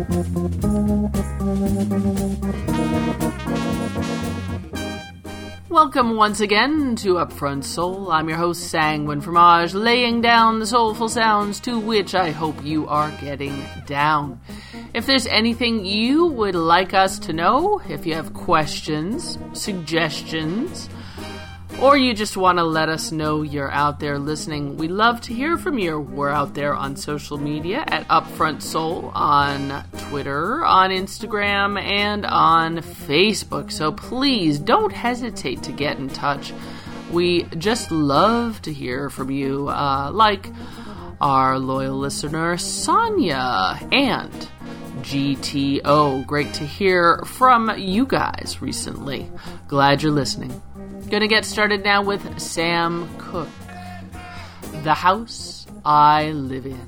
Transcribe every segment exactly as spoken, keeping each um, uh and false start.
Welcome once again to Upfront Soul. I'm your host, Sanguine Fromage, laying down the soulful sounds to which I hope you are getting down. If there's anything you would like us to know, if you have questions, suggestions, or you just want to let us know you're out there listening, we love to hear from you. We're out there on social media at Upfront Soul, on Twitter, on Instagram, and on Facebook. So please don't hesitate to get in touch. We just love to hear from you, uh, like our loyal listener, Sonia, and G T O. Great to hear from you guys recently. Glad you're listening. Gonna get started now with Sam Cooke, The House I Live In.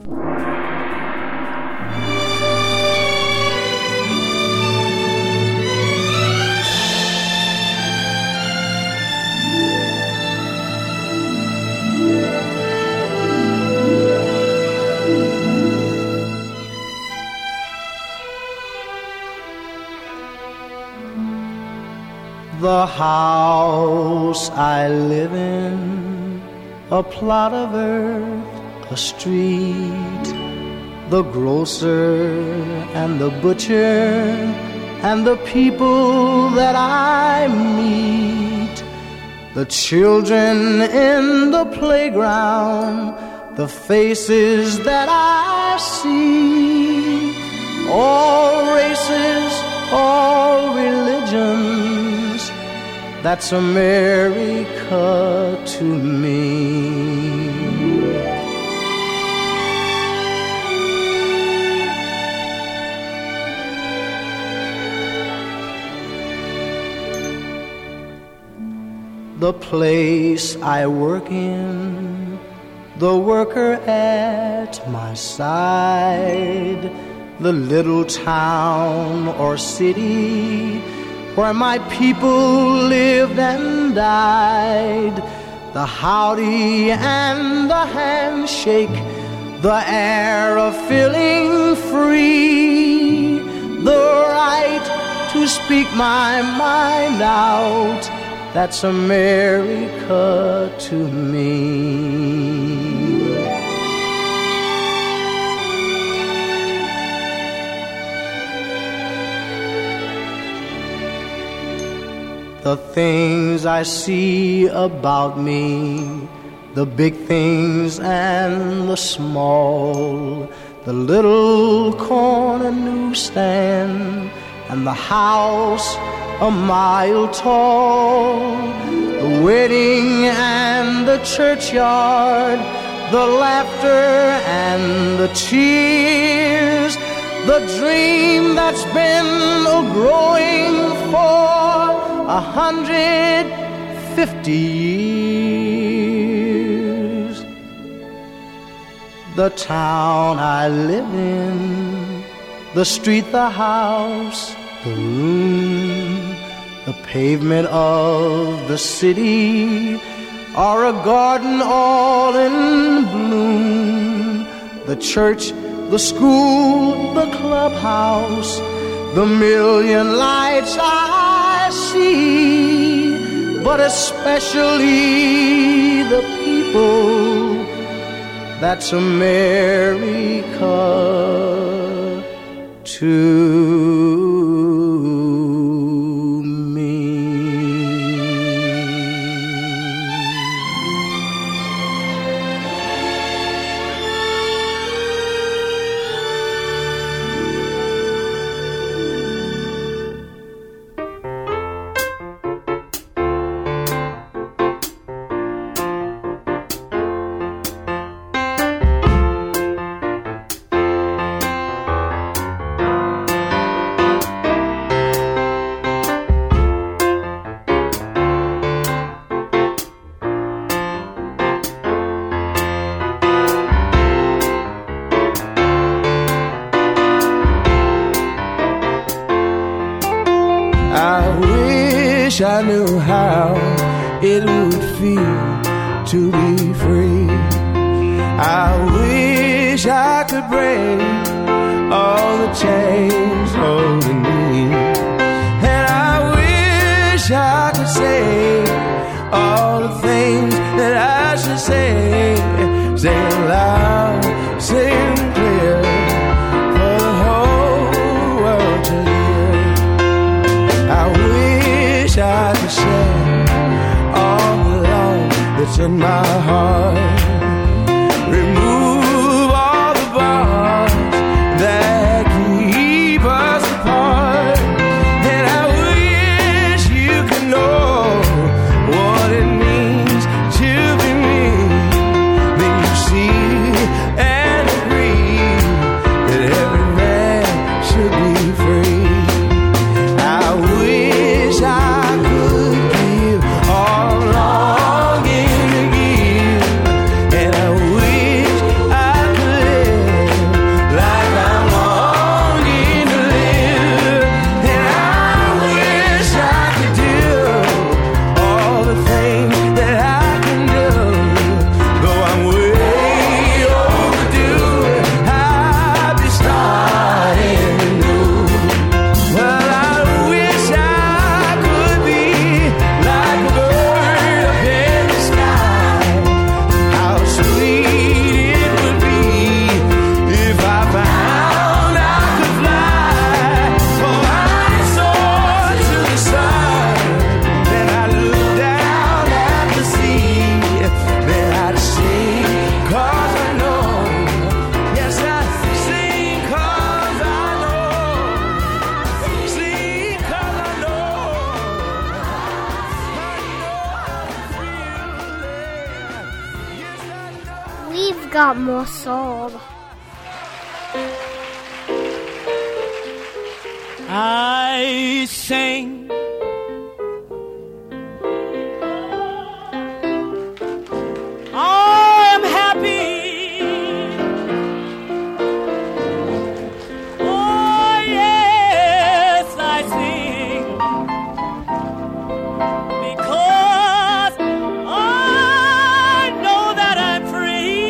The house I live in, a plot of earth, a street, the grocer and the butcher, and the people that I meet, the children in the playground, the faces that I see, all races, all religions. That's America to me. The place I work in, the worker at my side, the little town or city where my people lived and died, the howdy and the handshake, the air of feeling free, the right to speak my mind out, that's America to me. The things I see about me, the big things and the small, the little corner newsstand and the house a mile tall, the wedding and the churchyard, the laughter and the tears, the dream that's been a-growing for a hundred fifty years. The town I live in, the street, the house, the room, the pavement of the city are a garden all in bloom. The church, the school, the clubhouse, the million lights I see, but especially the people, that's America to I knew how it would feel to be free. I wish I could break all the chains holding me. And I wish I could say all the things that I should say, say it loud, say it clear, for the whole world to hear. I wish I could share all the love that's in my heart, remove all the bars that keep us apart. And I wish you could know what it means to be me. Then you see and agree that every man should be free. I wish I could give all I'm longing to give, and I wish I could live like I'm longing to live. And I wish I could do all the things that I can do, though I'm way overdue. I'd be starting new. Well, I wish I could be like a bird up in the sky. How sweet it would be if I found I could fly. Oh, I'd soar to the sun, then I'd look down at the sea, then I'd sing 'cause I know, yes, I'd sing 'cause I know, sing 'cause I know, I know how to feel it. Yes, I know. We've got more soul. I sing I'm happy. Oh yes, I sing because I know that I'm free.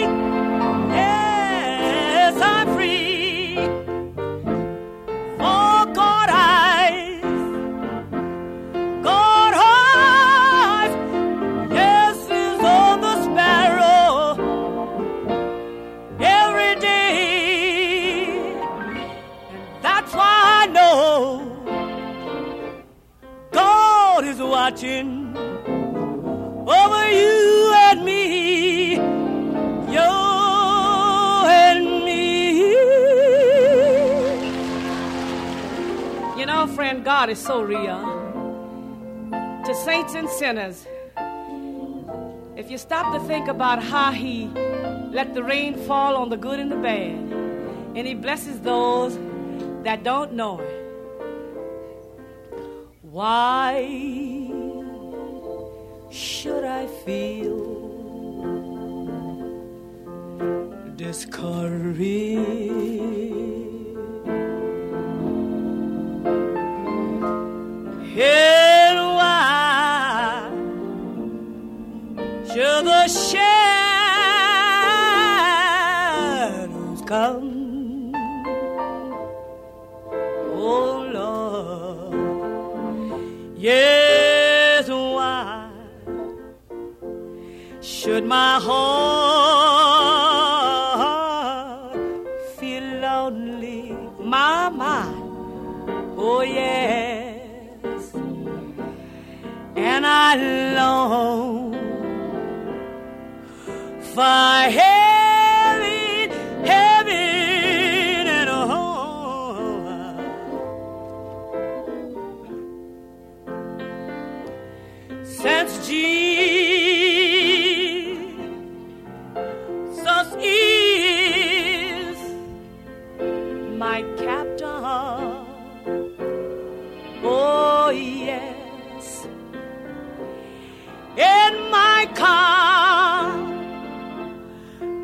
Yes, I'm free. For God eyes, God eyes, yes, is on the sparrow every day. And that's why I know God is watching over you and me, you and me. You know, friend, God is so real to saints and sinners. If you stop to think about how he let the rain fall on the good and the bad, and he blesses those that don't know it, why should I feel discouraged? And why should the shadows come? Oh Lord, yes, why should my heart feel lonely? My mind, oh yes, and I long for heaven, heaven and home. Since Jesus is my captain, oh yes, in my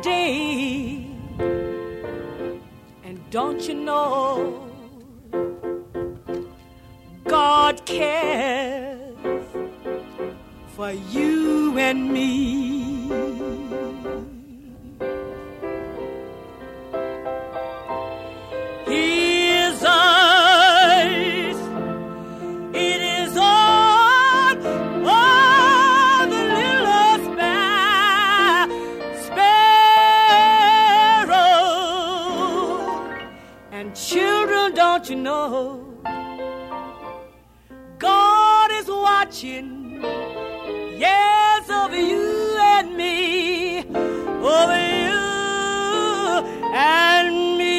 day. And don't you know, God cares for you and me. His eyes, it is on all the little sparrow, sparrow. And children, don't you know, God is watching, yes, over you and me, over you and me.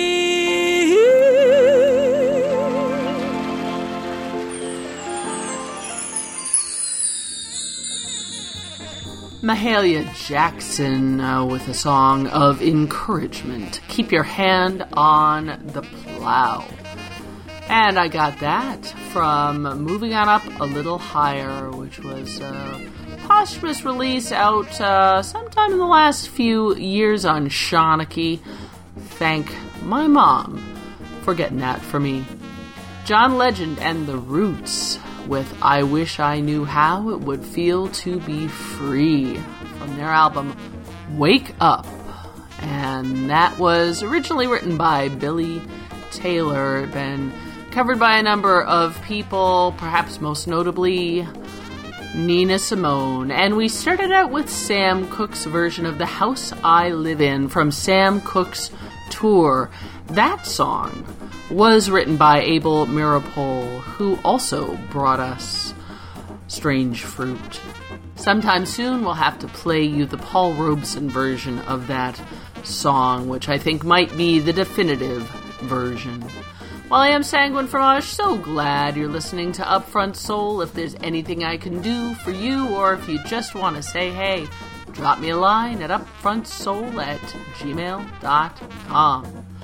Mahalia Jackson uh, with a song of encouragement. Keep your hand on the plow. And I got that from Moving On Up a Little Higher, which was a posthumous release out uh, sometime in the last few years on Shawnee. Thank my mom for getting that for me. John Legend and the Roots with I Wish I Knew How It Would Feel to Be Free from their album Wake Up. And that was originally written by Billy Taylor, been covered by a number of people, perhaps most notably Nina Simone. And we started out with Sam Cooke's version of The House I Live In from Sam Cooke's tour. That song was written by Abel Meeropol, who also brought us Strange Fruit. Sometime soon we'll have to play you the Paul Robeson version of that song, which I think might be the definitive version. While I am Sanguine Fromage, so glad you're listening to Upfront Soul. If there's anything I can do for you, or if you just want to say hey, drop me a line at upfrontsoul at gmail dot com.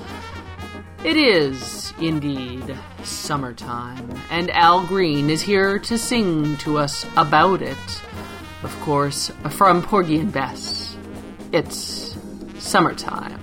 It is indeed summertime, and Al Green is here to sing to us about it. Of course, from Porgy and Bess, it's summertime.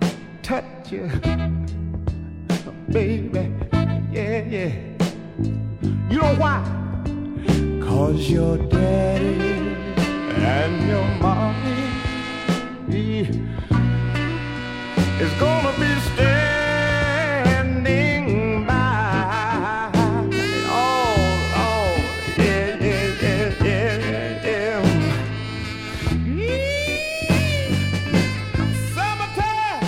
Baby, yeah, yeah. You know why? 'Cause your daddy and your mommy is gonna be standing by. Oh, oh, yeah, yeah, yeah, yeah, yeah. Summertime.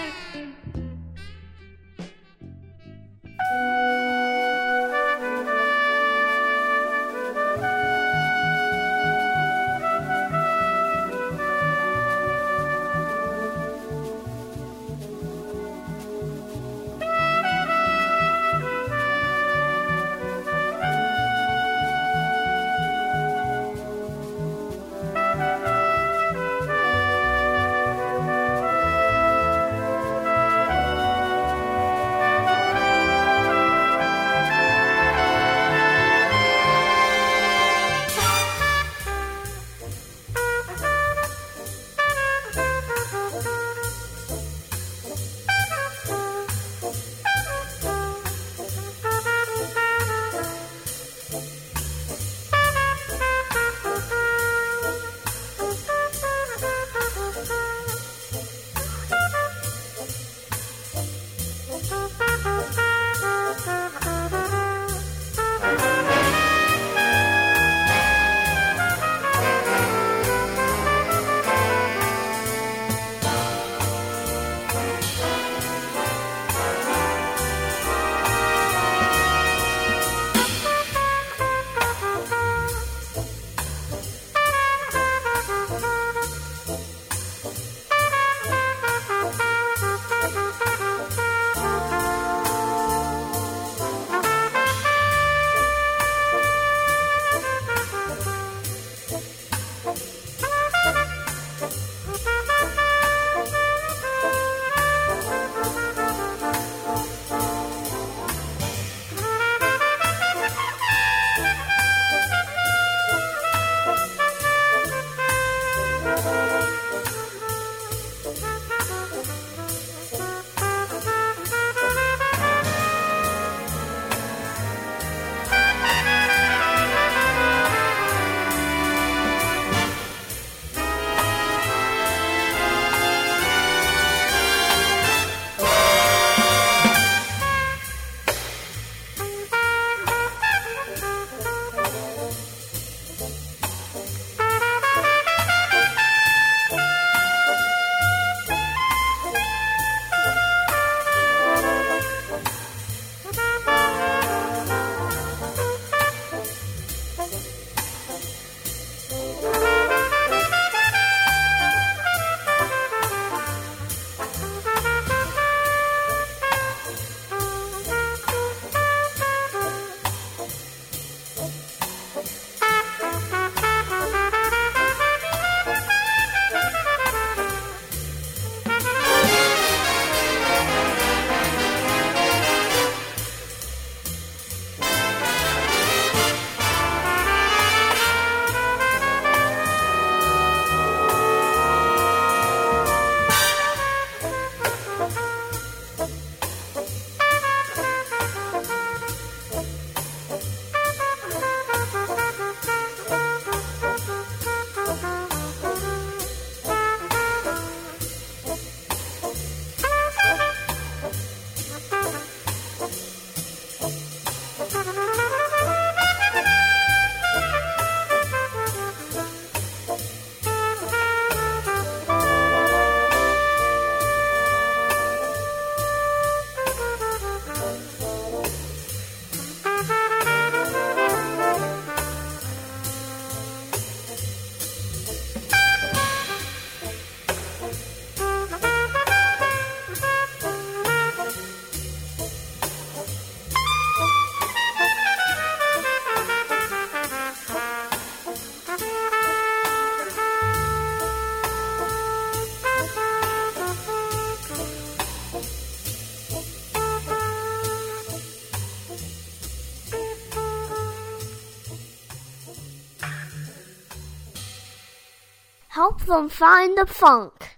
Help them find the funk.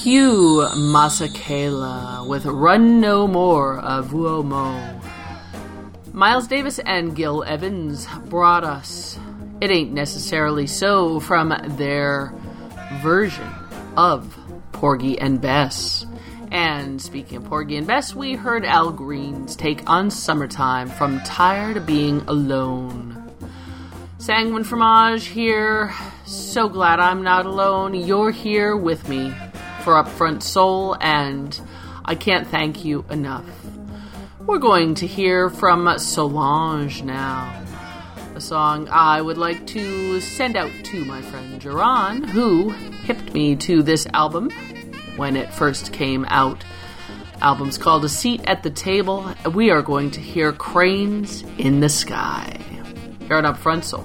Hugh Masekela with Run No More of Uomo. Miles Davis and Gil Evans brought us It Ain't Necessarily So from their version of Porgy and Bess. And speaking of Porgy and Bess, we heard Al Green's take on Summertime from Tired of Being Alone. Sanguine Fromage here. So glad I'm not alone. You're here with me for Upfront Soul, and I can't thank you enough. We're going to hear from Solange now. A song I would like to send out to my friend Geron, who hipped me to this album when it first came out. Album's called A Seat at the Table, and we are going to hear Cranes in the Sky. Here on Upfront Soul.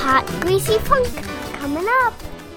hot, greasy funk coming up.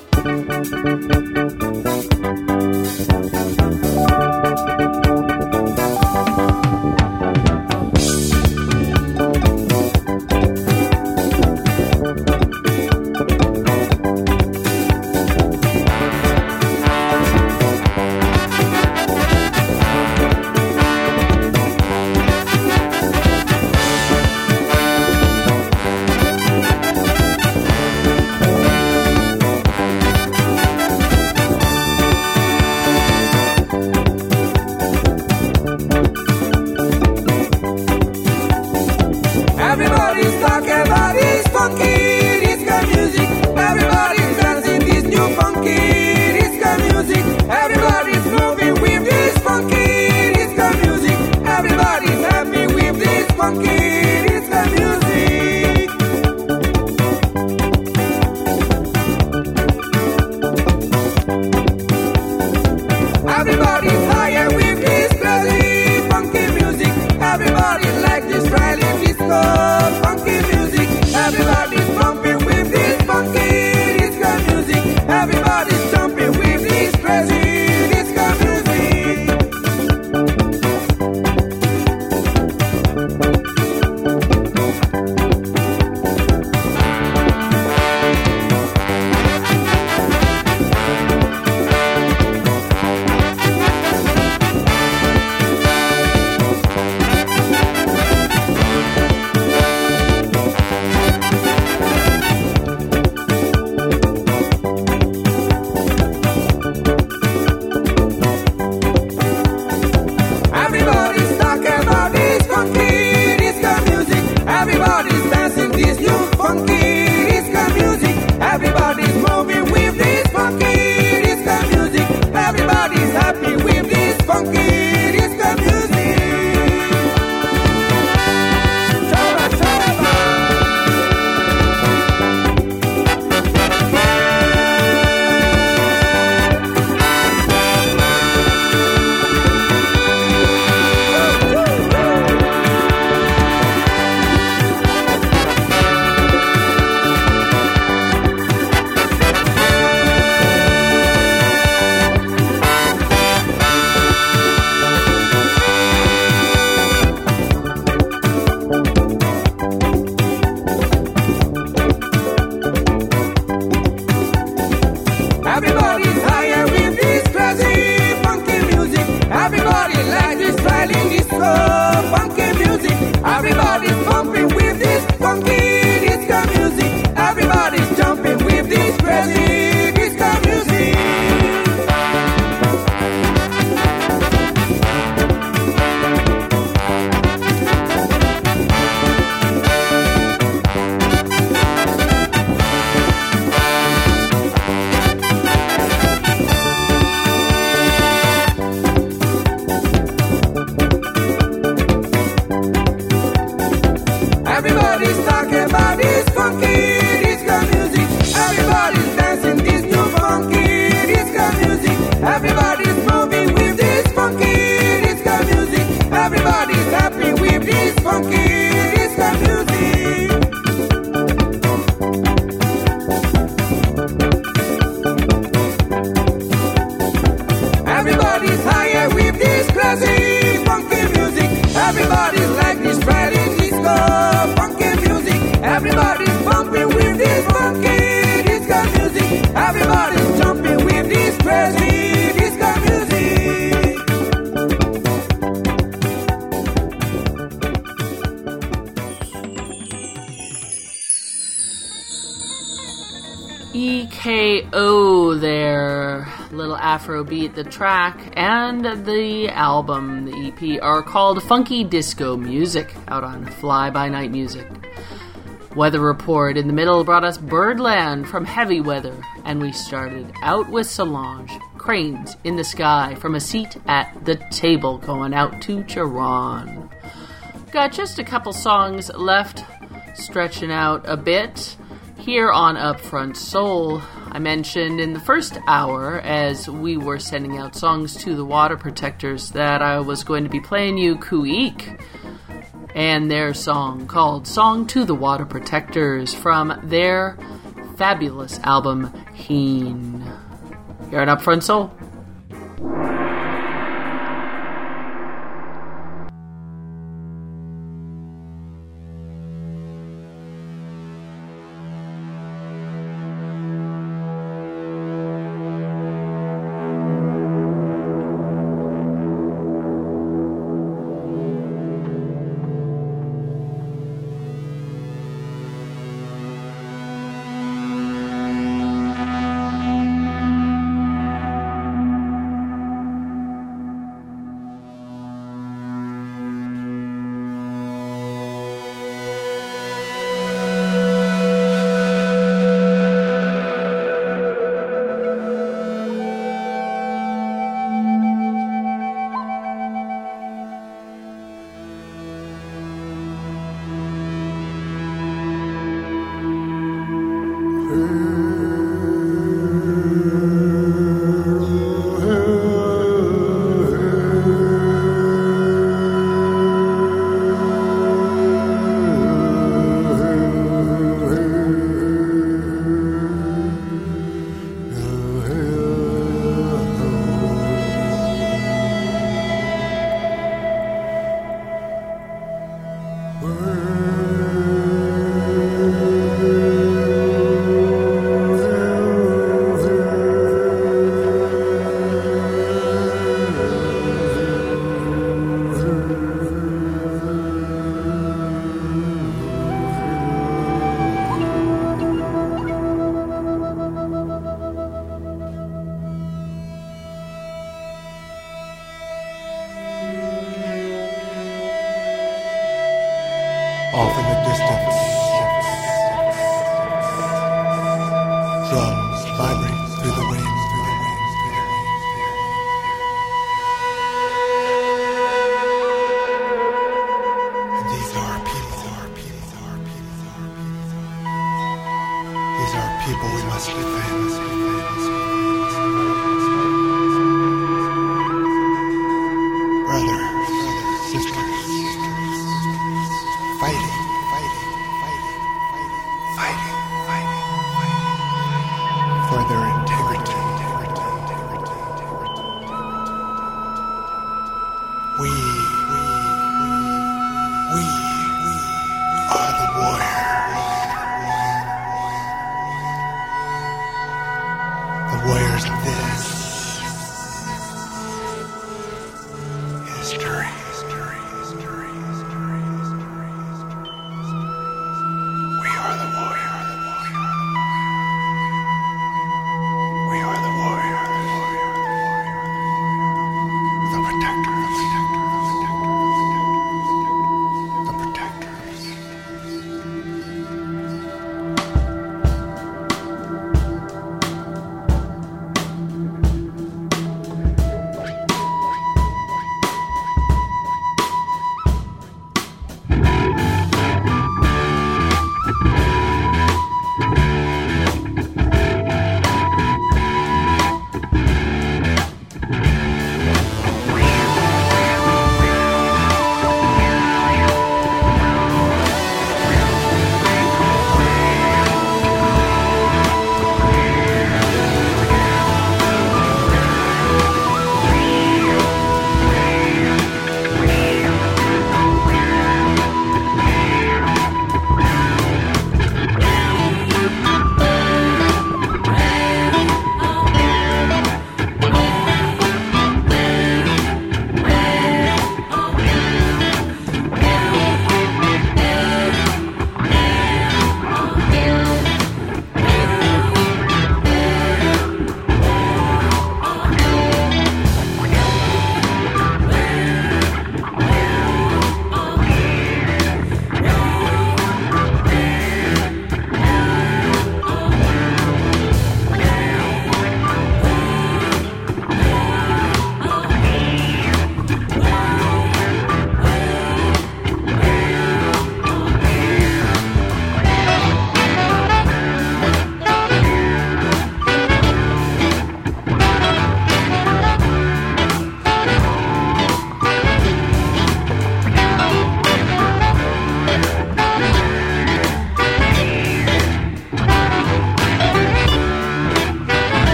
E K O there, little Afrobeat. The track and the album, the E P, are called Funky Disco Music, out on Fly By Night Music. Weather report in the middle brought us Birdland from Heavy Weather, and we started out with Solange, Cranes in the Sky, from a seat at the table, going out to Chiron. Got just a couple songs left, stretching out a bit. Here on Upfront Soul, I mentioned in the first hour, as we were sending out songs to the Water Protectors, that I was going to be playing you Kuik, and their song called Song to the Water Protectors from their fabulous album, Heen. Here at Upfront Soul. Off in the distance, drums vibrate through the wind. And these are people, these are people we must defend. Brothers, sisters, fighting, fighting, fighting, fighting, fighting, fighting, fighting for their integrity. We, we, we, we are the warriors. The warriors of this history.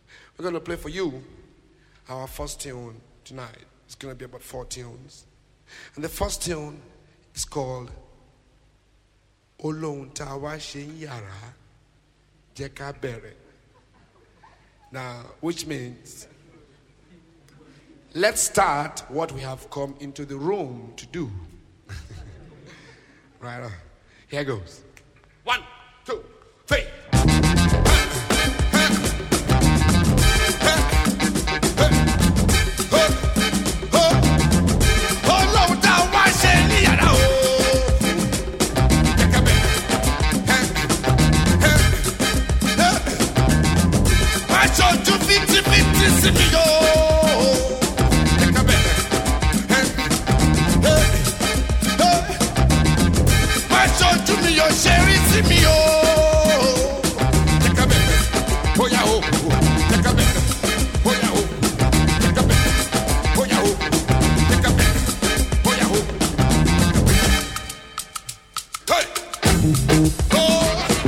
We're going to play for you our first tune tonight. It's going to be about four tunes. And the first tune is called Olohun Ta Wa Se Yara Jẹ́ Ká Bẹ̀rẹ̀. Now, which means, let's start what we have come into the room to do. Right on. Here goes. One, two, three.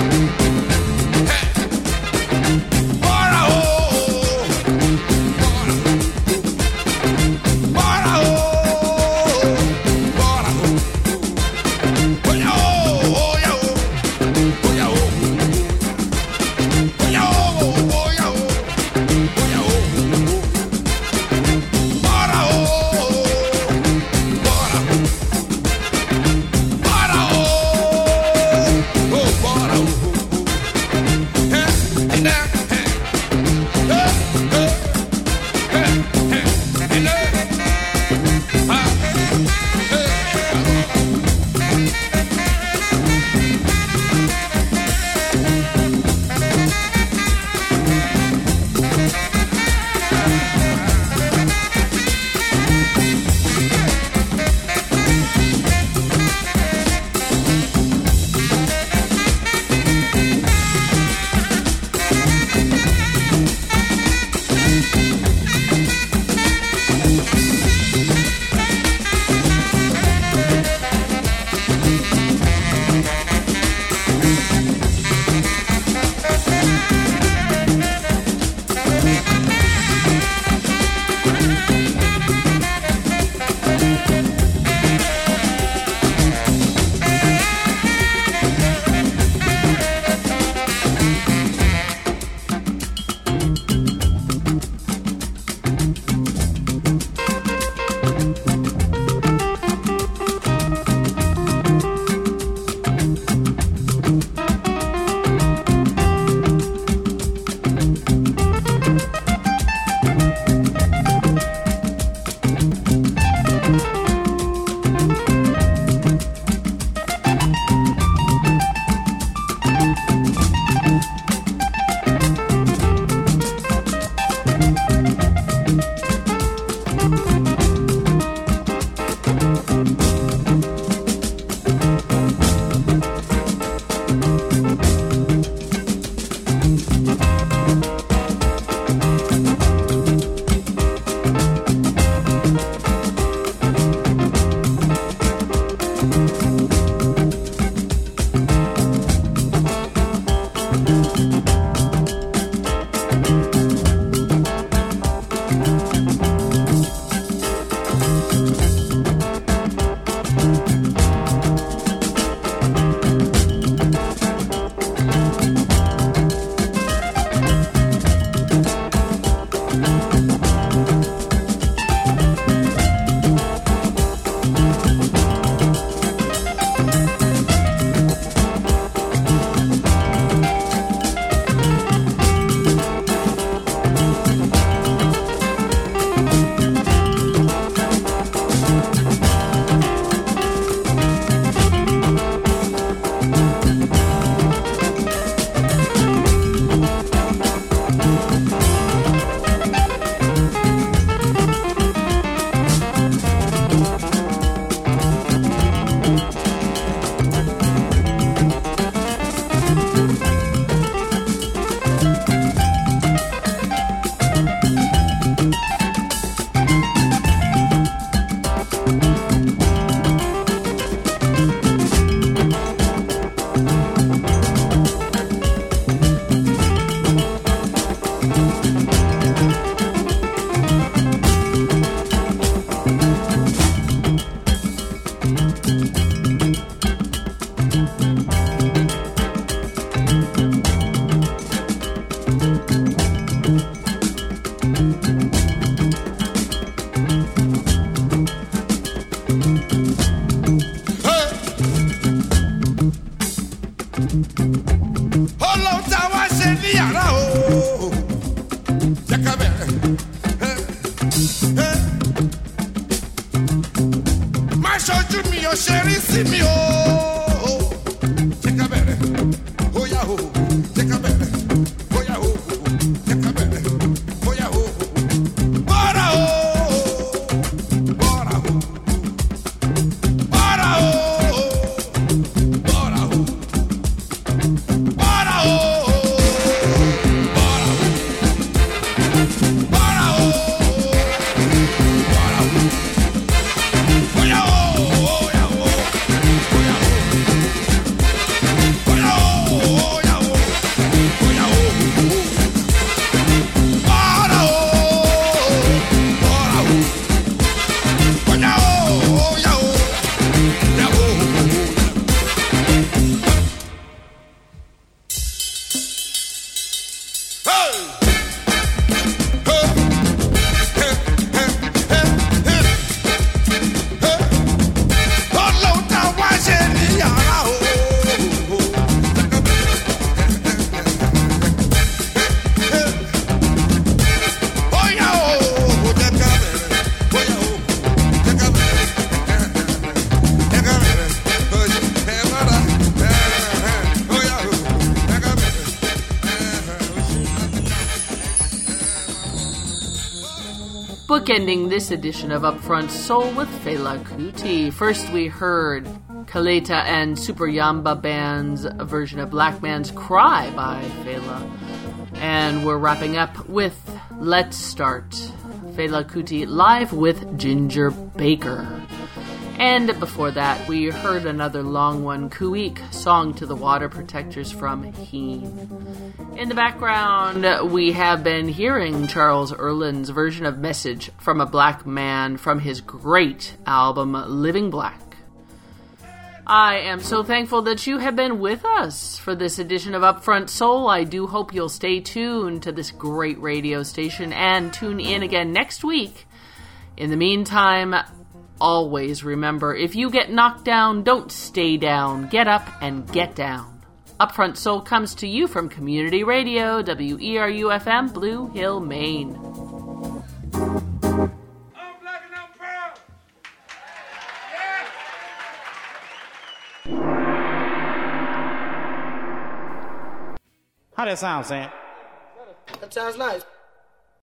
Bora, oh, bora. Bookending this edition of Upfront Soul with Fela Kuti. First we heard Kaleta and Super Yamba Band's version of Black Man's Cry by Fela. And we're wrapping up with Let's Start, Fela Kuti live with Ginger Baker. And before that, we heard another long one, Kuik, Song to the Water Protectors from Heen. In the background, we have been hearing Charles Erlin's version of Message from a Black Man from his great album, Living Black. I am so thankful that you have been with us for this edition of Upfront Soul. I do hope you'll stay tuned to this great radio station and tune in again next week. In the meantime, always remember, if you get knocked down, don't stay down. Get up and get down. Upfront Soul comes to you from Community Radio, W E R U F M, Blue Hill, Maine. I'm black and I'm proud. Yeah. How that sound, Sam? That sounds nice.